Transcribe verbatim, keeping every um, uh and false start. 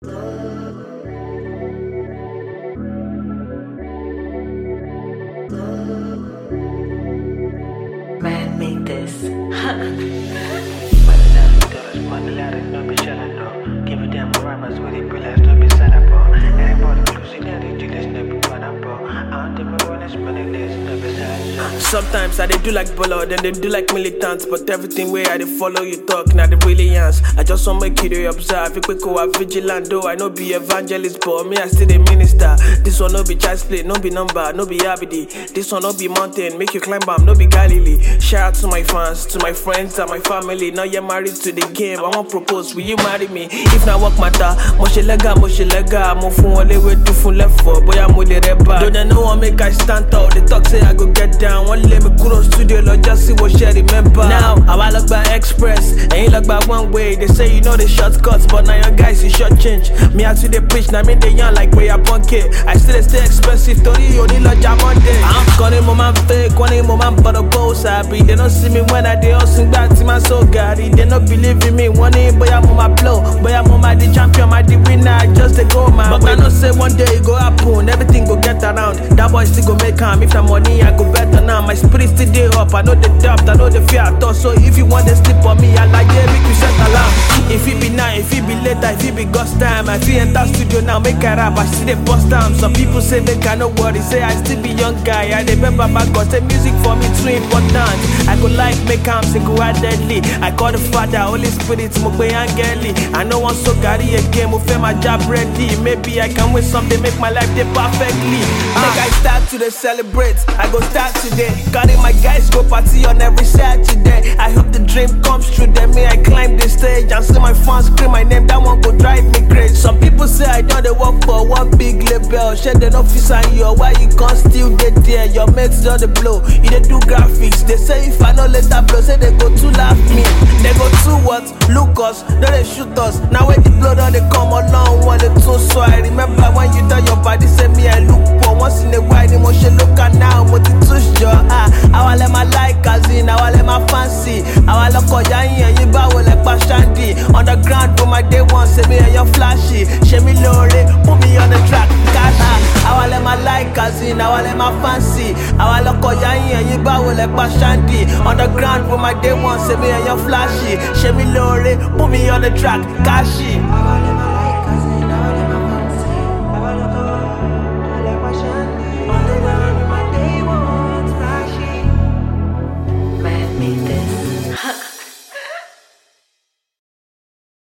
Man made this. Give a damn rappers with it, realize don't be sad about. And bought the clothes in there, they do this, no be fun about. I don't think when it's money, this, no be sad. Sometimes I they do like Bolo, then they do like militants. But everything where I they follow you talk, now they really ans. I just want make you to observe. If we go a vigilant, though I no be evangelist, but me I still the minister. This one no be child's play, no be number, no be abidi. This one no be mountain, make you climb up, no be Galilee. Shout out to my fans, to my friends and my family. Now you're married to the game, I want propose, will you marry me? If not work matter, moshe lega, moshe lega. Mo fun wole we do fun left for, boy I'm with the reba. Don't they know what make I stand out? They talk say I go get down. One let me kuro studio, lo just see what she remember. Now I look by express, ain't look by one way. They say you know the shortcuts, but now your guys is short change. Me I to the preach, now me they young like way I punk it. I still stay expensive, story only like Monday. I'm calling my fake, calling my but a boss happy. They don't see me when I they all sing back to my soul, Gary. They don't believe in me, one day boy I'm on my blow, boy I'm on my the champion, my the winner, I just they go man. But I know say one day it go happen, everything go get around. That boy still go make calm, if the money I go better now. My spirit still day up, I know the doubt, I know the fear I thought. So if you want to sleep on me, I like yeah, make you set alarm. If it be night, if it be later, if it be ghost time, I feel enter studio now, make a rap, I see the bust time. Some people say they cannot worry, say I still be young guy. I remember my God, say music for me too important. I go like make calm, single-handedly. I call the Father, Holy Spirit, Mugbe Angeli. I know one so carry again, move my job ready. Maybe I can win something, make my life day perfectly. Make I start to the celebrate, I go start today. Carry my guys, go party on every Saturday. I hope the dream comes true, then me I climb the stage and see my fans scream my name, that one go drive me crazy. Some people say I don't they work for one big label. Share the office and you, why you can't still get there? Your mates don't the blow, you they do graphics. They say if I no let that blow, say they go to laugh me. They go to what? Look us, then they shoot us. Now when the blood on they come along, one they too. So I remember when you tell your body, say me I look for once in a while, the motion look at now, but it too sure. Ah, I want let my like as in, I want let my fancy. I want look at you and you bow like Pashandy. On the ground for my day one, say me and you flashy. Show me lorry, put me on the track, cash. I want let my like as in, I want let my fancy. I want look at you and you bow like Pashandy. On the ground for my day one, say me and you flashy. Show me lorry, put me on the track, cashy.